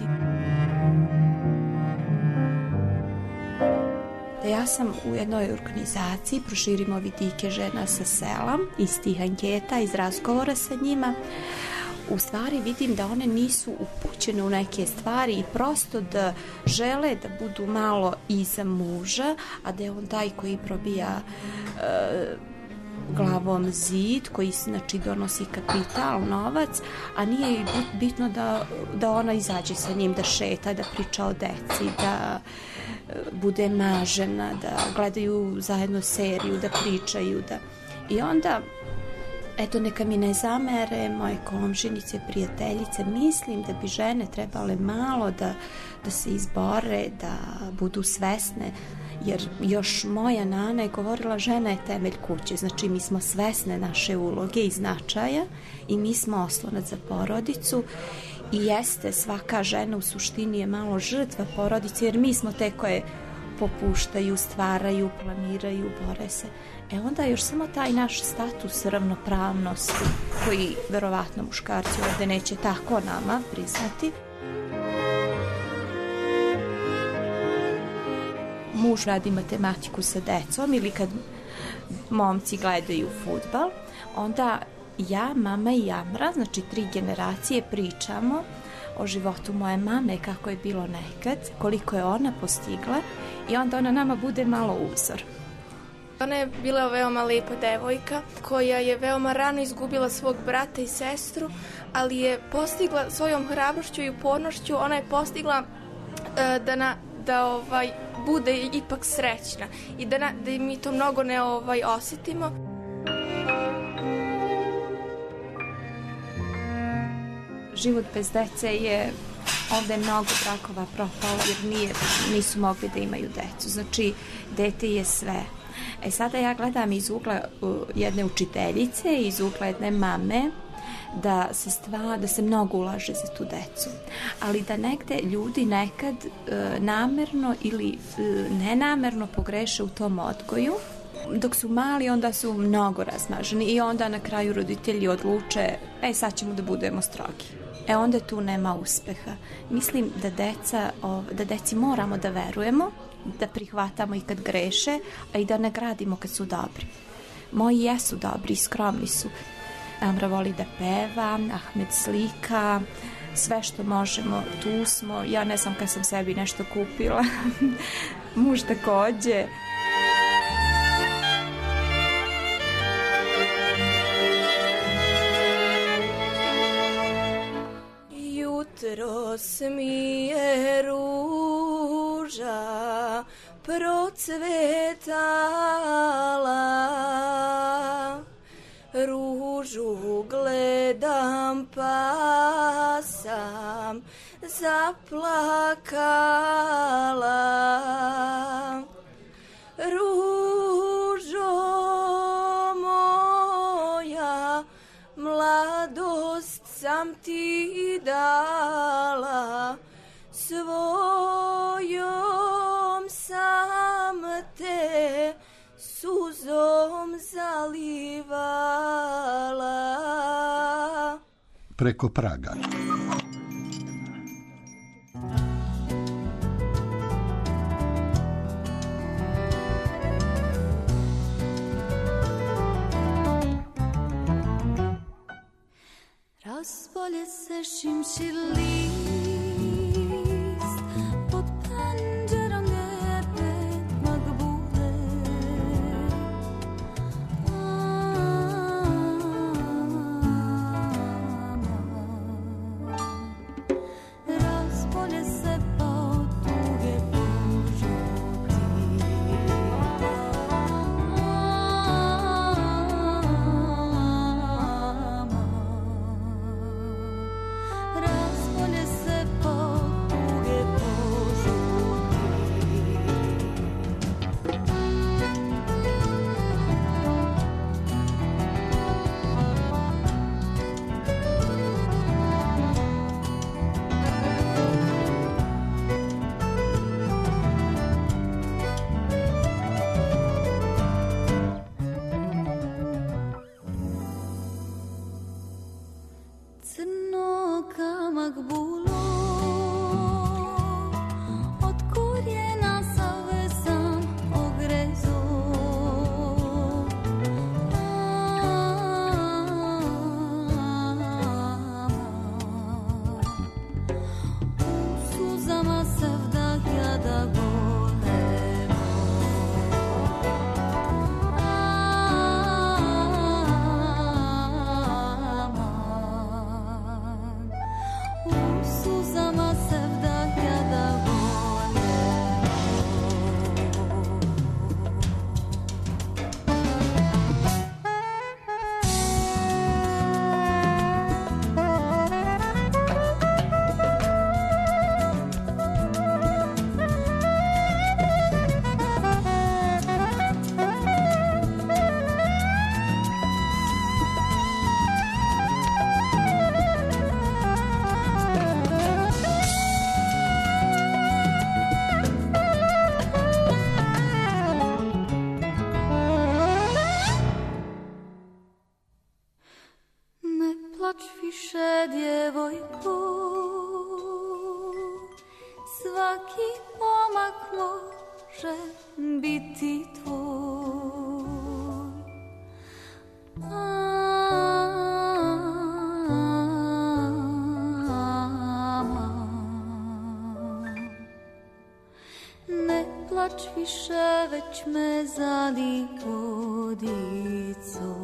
I: Ja sam u jednoj organizaciji, Proširimo vidike žena sa sela, iz tih anketa, iz razgovora sa njima, u stvari vidim da one nisu upućene u neke stvari i prosto da žele da budu malo iza muža, a da je on taj koji probija glavom zid koji znači donosi kapital, novac, a nije joj bitno da ona izađe sa njim, da šeta, da priča o deci, da bude mažena, da gledaju zajedno seriju, da pričaju. I onda, eto, neka mi ne zamere moje komšinice, prijateljice, mislim da bi žene trebale malo da se izbore, da budu svesne, jer još moja nana je govorila žena je temelj kuće, znači mi smo svesne naše uloge i značaja i mi smo oslonac za porodicu i jeste, svaka žena u suštini je malo žrtva porodice, jer mi smo te koje popuštaju, stvaraju, planiraju, bore se. Onda još samo taj naš status ravnopravnosti, koji verovatno muškarci ovde neće tako nama priznati. Muž radi matematiku sa decom ili kad momci gledaju fudbal, onda ja, mama i Amra, znači 3 generacije pričamo o životu moje mame, kako je bilo nekad, koliko je ona postigla i onda ona nama bude malo uzor.
D: Ona je bila veoma lepa devojka koja je veoma rano izgubila svog brata i sestru, ali je postigla svojom hrabrošću i upornošću, ona je postigla da bude ipak srećna i da mi to mnogo ne osetimo.
I: Život bez dece je ovde mnogo brakova propalo jer nisu mogli da imaju decu. Znači, dete je sve. Sada ja gledam iz ugla jedne učiteljice, iz ugla jedne mame, da se mnogo ulaže za tu decu. Ali da negde ljudi nekad namerno ili nenamerno pogreše u tom odgoju. Dok su mali, onda su mnogo razmaženi i onda na kraju roditelji odluče, sad ćemo da budemo strogi. Onda tu nema uspeha. Mislim da deci moramo da verujemo, da prihvatamo i kad greše, a i da nagradimo kad su dobri. Moji jesu dobri i skromni su. Amra voli da peva, Ahmed slika, sve što možemo, tu smo. Ja ne znam kad sam sebi nešto kupila. Muž takođe.
D: Jutros mi je ruža procvetala, ružu gledam pa sam zaplakala. Ružo moja, mladost sam ti dala, svojom sam te suzom zalivala.
J: Preko praga.
K: Raspolje se šimši list, pod penđerom je petmak bude. Raspolje se pod tuge pužuti. Raspolje se plač više, djevojko, svaki pomak može biti tvoj. Ne plač više, već me zali vodico.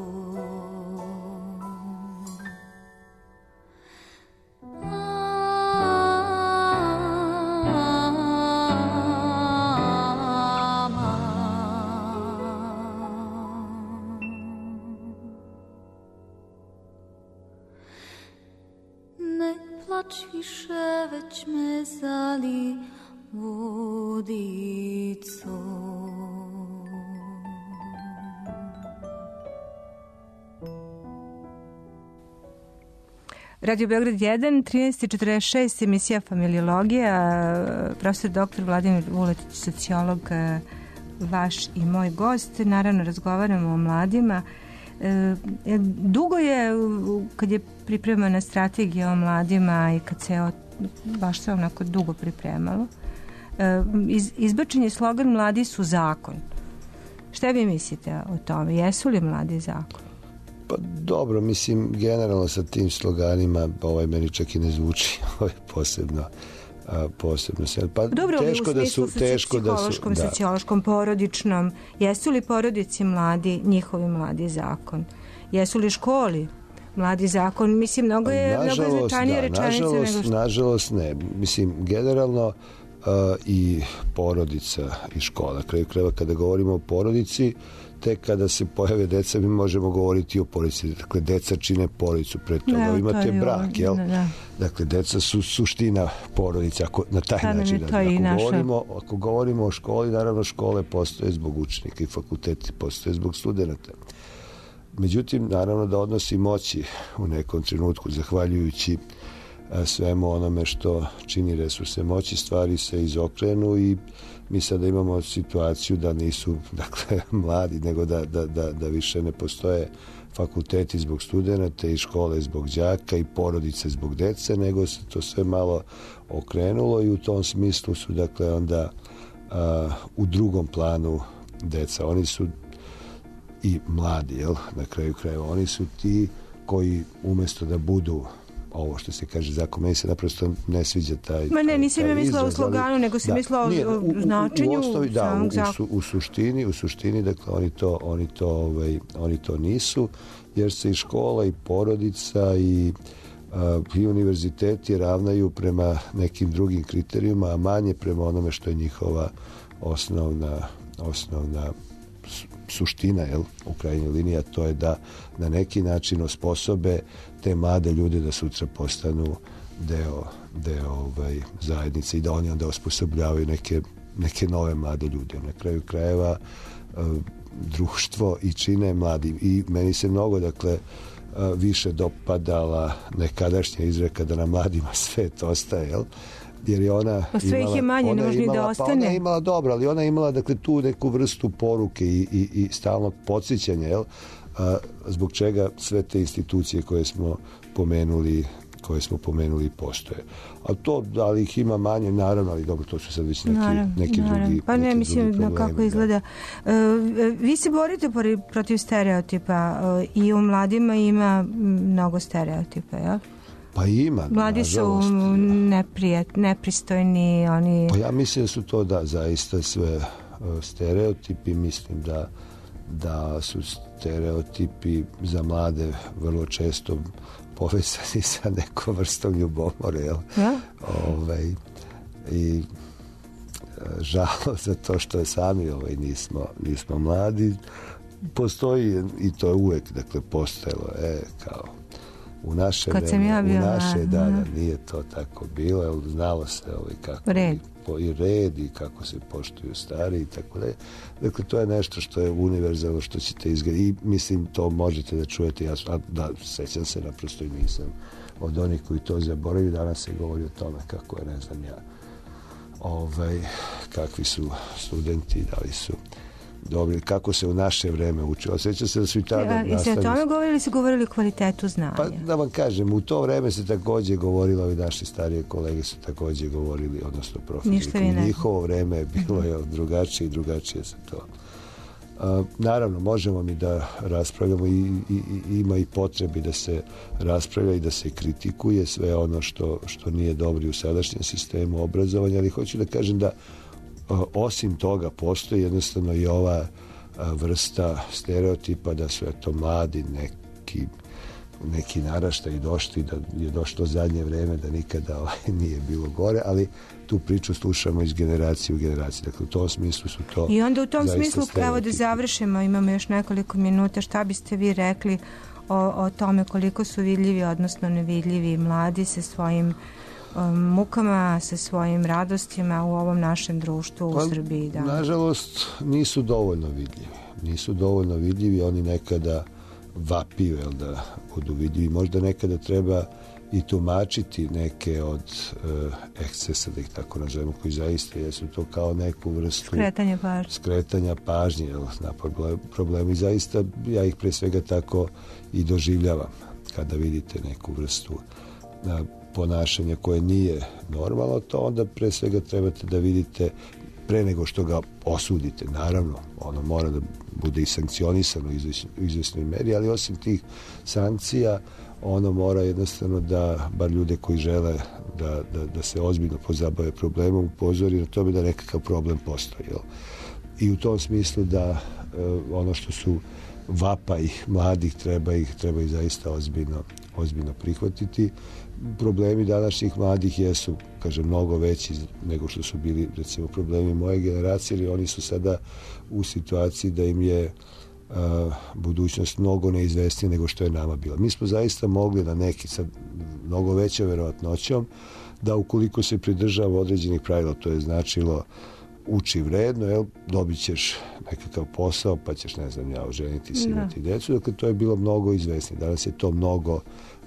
K: Ne plač više, već me zali vodico.
E: Radio Beograd 1, 13.46, emisija Familiologija, profesor dr. Vladimir Vuletić, sociolog, vaš i moj gost. Naravno, razgovaramo o mladima. Dugo je, kad je pripremana strategija o mladima i kad se baš se onako dugo pripremalo, izbačen je slogan "Mladi su zakon". Šta vi mislite o tome? Jesu li mladi zakon?
F: Pa dobro, mislim, generalno sa tim sloganima, meni čak i ne zvuči posebno se. Pa
E: dobro,
F: teško da su
E: psihološkom, sociološkom, porodičnom. Jesu li porodici mladi, njihovi mladi zakon? Jesu li školi mladi zakon? Mislim, mnogo je značajnije rečenica.
F: Nažalost ne. Mislim, generalno i porodica i škola. Na kraju krajeva, kada govorimo o porodici, tek kada se pojave deca, mi možemo govoriti o porodici. Dakle, deca čine porodicu, pre toga imate brak, jel? Dakle, deca su suština porodice, na taj način. Ako govorimo o školi, naravno škole postoje zbog učenika i fakulteti postoje zbog studenta. Međutim, naravno da odnosi moći u nekom trenutku, zahvaljujući svemu onome što čini resurse moći, stvari se izokrenu i mi sada imamo situaciju da nisu, dakle, mladi, nego da više ne postoje fakulteti zbog studenta i škole zbog đaka i porodice zbog dece, nego se to sve malo okrenulo i u tom smislu su, dakle, onda u drugom planu deca. Oni su i mladi, jel? Na kraju krajeva. Oni su ti koji umjesto da budu ovo što se kaže zakon, meni se naprosto ne sviđa taj. Ma ne,
E: nisam ja mislila o sloganu, nego sam mislila o značenju samog zakona.
F: U suštini, dakle, oni to nisu, jer se i škola i porodica i univerziteti ravnaju prema nekim drugim kriterijima, a manje prema onome što je njihova osnovna suština, jel, u krajnjoj liniji, a to je da na neki način osposobe te mlade ljude da sutra postanu deo zajednice i da oni onda osposobljavaju neke nove mlade ljude. Na kraju krajeva društvo i čine mladi. I meni se mnogo, dakle, više dopadala nekadašnja izreka da na mladima svet ostaje, jel? Jer je ona
E: ih je manje, ne može ni da ostane.
F: Ona je imala dobro, ali ona je imala, dakle, tu neku vrstu poruke i stalnog podsjećanja, jel? Zbog čega sve te institucije koje smo pomenuli postoje. A to, da li ih ima manje, naravno, ali dobro, to su sad već neki drugi.
E: Pa ne, mislim kako izgleda. Vi se borite protiv stereotipa i u mladima ima mnogo stereotipa, jel?
F: Pa ima,
E: mladi su nepristojni, oni...
F: Pa ja mislim da su to, zaista sve stereotipi. Mislim da su stereotipi za mlade vrlo često povezani sa nekom vrstom ljubomore, jel?
E: Ja?
F: I žalo za to što sami nismo mladi. Postoji, i to je uvek, dakle, postojalo, kao u naše vreme, nije to tako bilo, jer znalo se kako i red i kako se poštuju stari i tako da. Dakle, to je nešto što je univerzalno, što ćete izgledati i mislim to možete da čujete. Ja sećam se, naprosto i nisam od onih koji to zaboravaju. Danas se govori o tome kako je, ne znam ja, kakvi su studenti, dobri, kako se u naše vreme učilo. Sjeća se da su i tada nastavili.
E: I se o tome govorili, su govorili o kvalitetu znanja?
F: Pa da vam kažem, u to vreme se takođe govorilo, i naši starije kolege su takođe govorili, odnosno profesori. U njihovo vreme je bilo je drugačije i drugačije se to. Naravno, možemo mi da raspravljamo i ima i potrebi da se raspravlja i da se kritikuje sve ono što nije dobro u sadašnjem sistemu obrazovanja, ali hoću da kažem da osim toga postoji jednostavno i ova vrsta stereotipa da su eto mladi neki naraštaji došli, da je došlo zadnje vreme, da nikada nije bilo gore, ali tu priču slušamo iz generacije u generaciju. Dakle, u tom smislu su to...
E: I onda u tom smislu, evo da završimo, imamo još nekoliko minuta, šta biste vi rekli o tome koliko su vidljivi, odnosno nevidljivi mladi sa svojim mukama, sa svojim radostima u ovom našem društvu u Srbiji? Da.
F: Nažalost, nisu dovoljno vidljivi. Nisu dovoljno vidljivi, oni nekada vapiju, da budu vidljivi. Možda nekada treba i tumačiti neke od ekscesa, da ih tako nazovemo, koji zaista jesu to kao neku vrstu skretanja pažnje na problemu. I zaista ja ih pre svega tako i doživljavam kada vidite neku vrstu ponašanja koje nije normalno, to onda pre svega trebate da vidite pre nego što ga osudite. Naravno, ono mora da bude i sankcionisano u izvesnoj meri, ali osim tih sankcija ono mora jednostavno da bar ljude koji žele da se ozbiljno pozabave problemom upozori na tome da nekakav problem postoji. I u tom smislu da ono što su vapaj mladih treba ih zaista ozbiljno prihvatiti. Problemi današnjih mladih jesu, kažem, mnogo veći nego što su bili, recimo, problemi moje generacije, jer oni su sada u situaciji da im je budućnost mnogo neizvesnija nego što je nama bila. Mi smo zaista mogli na neki, sad mnogo većom verovatnoćom, da ukoliko se pridržava određenih pravila, to je značilo uči vredno, dobit ćeš nekakav posao, pa ćeš, ne znam ja, oženiti se, imati decu. Dakle, to je bilo mnogo izvesnije. Danas je to mnogo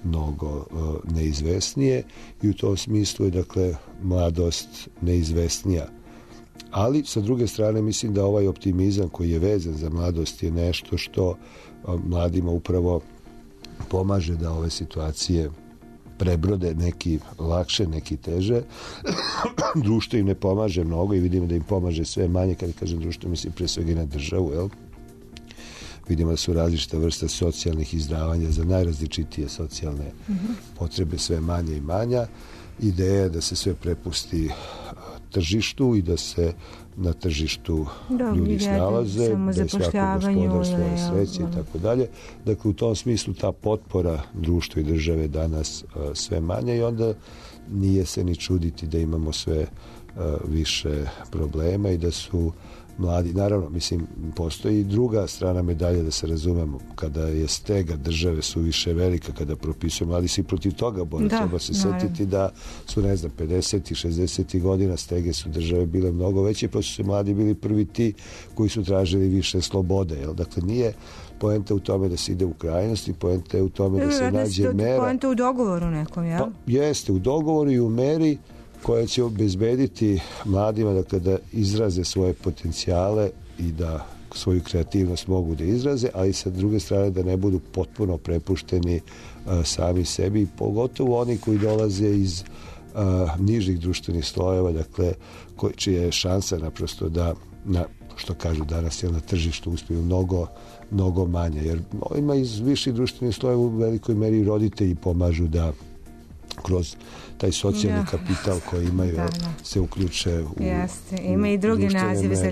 F: neizvesnije i u tom smislu je, dakle, mladost neizvesnija. Ali, sa druge strane, mislim da ovaj optimizam koji je vezan za mladost je nešto što mladima upravo pomaže da ove situacije prebrode, neki lakše, neki teže. Društvo im ne pomaže mnogo i vidimo da im pomaže sve manje. Kada kažem društvo, mislim pre svega i na državu. Vidimo da su različita vrsta socijalnih izdavanja za najrazličitije socijalne potrebe sve manje i manja. Ideja je da se sve prepusti tržištu i da se na tržištu ljudi snalaze, da je svako gospodar svoje sreće i tako dalje. Dakle, u tom smislu ta potpora društva i države danas sve manja i onda nije se ni čuditi da imamo sve više problema i da su mladi, naravno, mislim, postoji i druga strana medalje, da se razumemo, kada je stega države suviše velika, kada propisuje, mladi se i protiv toga bore. Treba se setiti da su, ne znam, 50. i 60. godina stege su države bile mnogo veće, pa su se mladi bili prvi ti koji su tražili više slobode. Dakle, nije poenta u tome da se ide u krajnosti, poenta je u tome da se nađe mera.
E: Poenta u dogovoru nekom, jel?
F: Pa, jeste, u dogovoru i u meri koja će obezbediti mladima, dakle, da izraze svoje potencijale i da svoju kreativnost mogu da izraze, ali sa druge strane da ne budu potpuno prepušteni sami sebi, pogotovo oni koji dolaze iz nižih društvenih slojeva, dakle, čija je šansa naprosto da, što kažu danas, na tržištu uspiju mnogo manje, jer ima iz viših društvenih slojeva u velikoj meri roditelji pomažu da kroz taj socijalni kapital koji imaju se uključe u
E: ima i drugi nazive za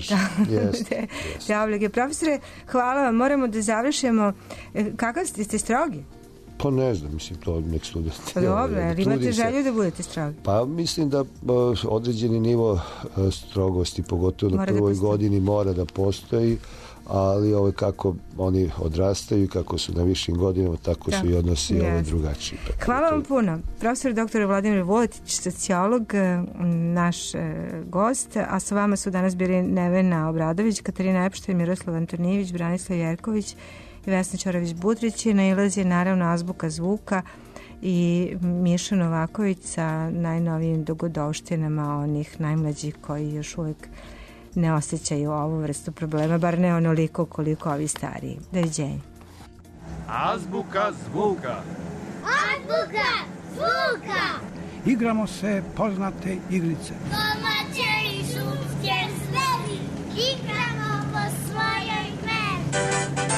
E: te oblige. Profesore, hvala vam, moramo da završimo. Kakav ste strogi?
F: Pa ne znam, mislim, to nek studenti.
E: Pa dobro, ali imate želju da budete strogi?
F: Pa mislim da određeni nivo strogosti, pogotovo na prvoj godini, mora da postoji, ali kako oni odrastaju, kako su na višim godinama, tako su i odnosi drugačiji.
E: Hvala vam puno. Profesor dr. Vladimir Vuletić, sociolog, naš gost, a sa vama su danas bili Nevena Obradović, Katarina Epštoj, Miroslav Antonijević, Branislav Jerković i Vesna Ćorović-Budrić. Nailazi je naravno azbuka zvuka i Miša Novaković sa najnovijim dogodovštinama onih najmlađih koji još uvijek ne osjećaju ovu vrstu problema, bar ne onoliko koliko ovi stariji. Doviđenja.
G: Azbuka zvuka.
J: Azbuka zvuka.
L: Igramo se poznate igrice.
J: Domaće i šumske zveri. Igramo po svojoj meri.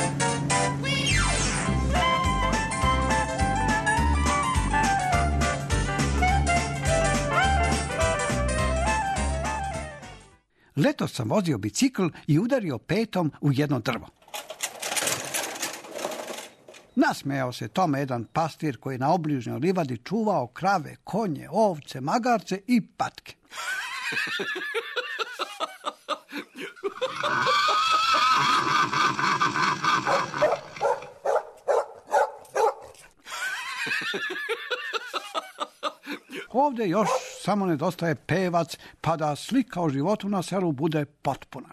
L: Letos sam vozio bicikl i udario petom u jedno drvo. Nasmejao se tome jedan pastir koji je na obližnjoj livadi čuvao krave, konje, ovce, magarce i patke. Ovdje još samo nedostaje pevac, pa da slika o životu na selu bude potpuna.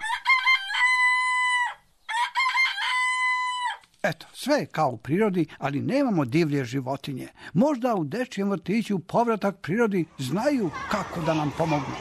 L: Eto, sve je kao u prirodi, ali nemamo divlje životinje. Možda u dečijem vrtiću povratak prirodi znaju kako da nam pomognu.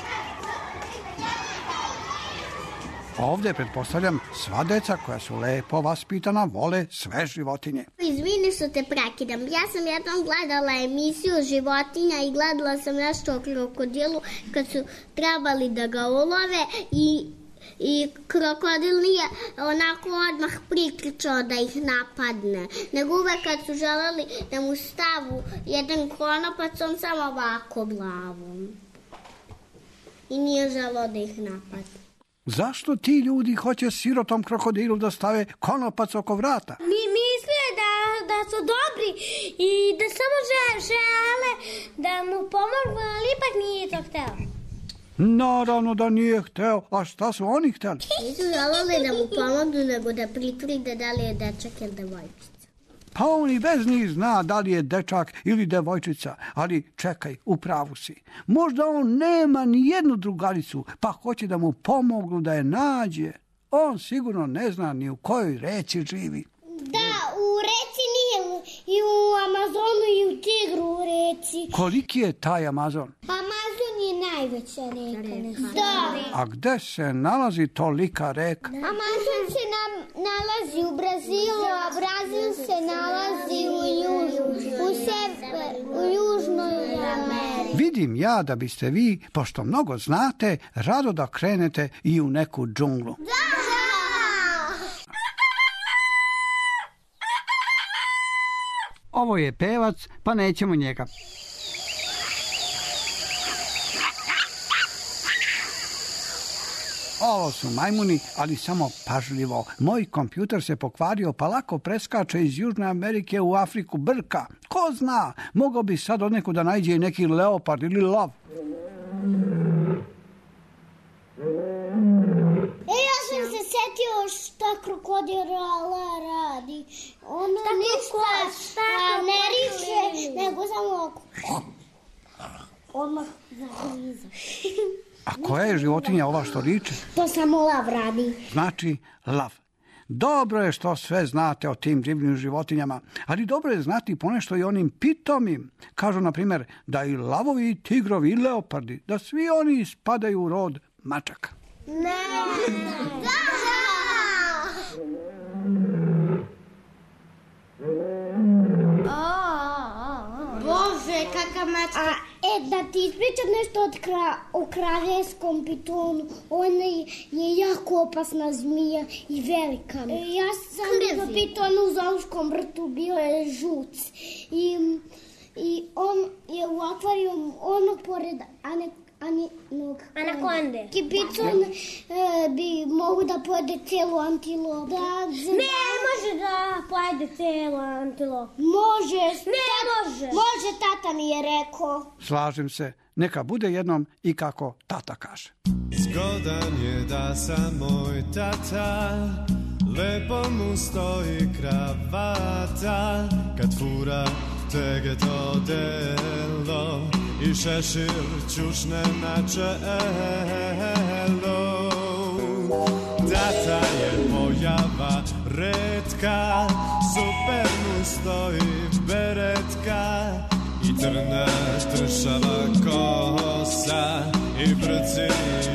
L: Ovdje, pretpostavljam, sva deca koja su lepo vaspitana vole sve životinje.
J: Izvini što te prekidam. Ja sam jednom gledala emisiju životinja i gledala sam nešto o krokodilu kad su trebali da ga ulove i krokodil nije onako odmah priključao da ih napadne. Nego uvek kad su želeli da mu stavu jedan konopac, on samo ovako glavom. I nije želeo da ih napadne.
L: Zašto ti ljudi hoće sirotom krokodilu da stave konopac oko vrata?
J: Mi misle da su dobri i da samo žele da mu pomognu, ali ipak nije to hteo.
L: Naravno da nije hteo, a šta su oni hteli?
J: Nisu želeli da mu pomognu, nego da pritvrde da li je dečak ili devojčica.
L: Pa on i bez njih zna da li je dečak ili devojčica, ali čekaj, u pravu si. Možda on nema ni jednu drugaricu, pa hoće da mu pomognu da je nađe. On sigurno ne zna ni u kojoj reci živi.
J: Da, u reci nije, i u Amazonu i u Tigru u reci.
L: Koliki je taj Amazon?
J: Amazon je najveća reka. Da.
L: A gde se nalazi tolika reka?
J: Amazon se nalazi u Brazilu, a Brazil se nalazi u Južnoj Americi.
L: Vidim ja da biste vi, pošto mnogo znate, rado da krenete i u neku džunglu.
J: Da!
L: Ovo je pevac, pa nećemo njega. Ovo su majmuni, ali samo pažljivo. Moj kompjuter se pokvario, pa lako preskače iz Južne Amerike u Afriku brka. Ko zna, mogao bi sad od neku da nađe neki leopard ili lav.
J: Ja sam se setio šta krokodila radi. Ono ništa ne riče, nego samo oko. Odmah zagriza.
L: A koja je životinja ova što riče?
J: To samo lav radi.
L: Znači lav. Dobro je što sve znate o tim divnim životinjama, ali dobro je znati ponešto i onim pitomim. Kažu, na primjer, da i lavovi, i tigrovi, i leopardi, da svi oni spadaju u rod mačaka.
J: Ne. Da. Bože, kakav mačka. Da ti ispričam nešto o kraljevskom pitonu. Ona je jako opasna zmija i velika. Ja sam na pitonu u zoološkom vrtu, bio je žuc. I on je u akvarijum, ono pored anakonde. Kipicon bi mogu da pojede celu antilopu. Ne može da pojede celu antilopu. Može. Ne može. Može, tata mi je rekao.
L: Slažem se, neka bude jednom i kako tata kaže.
M: Zgodan je da sam moj tata, lepo mu stoji kravata, kad fura tegeto delo i šešir čušne na čelo. Tata je pojava retka, super mu stoji beretka i trna tršava kosa i brci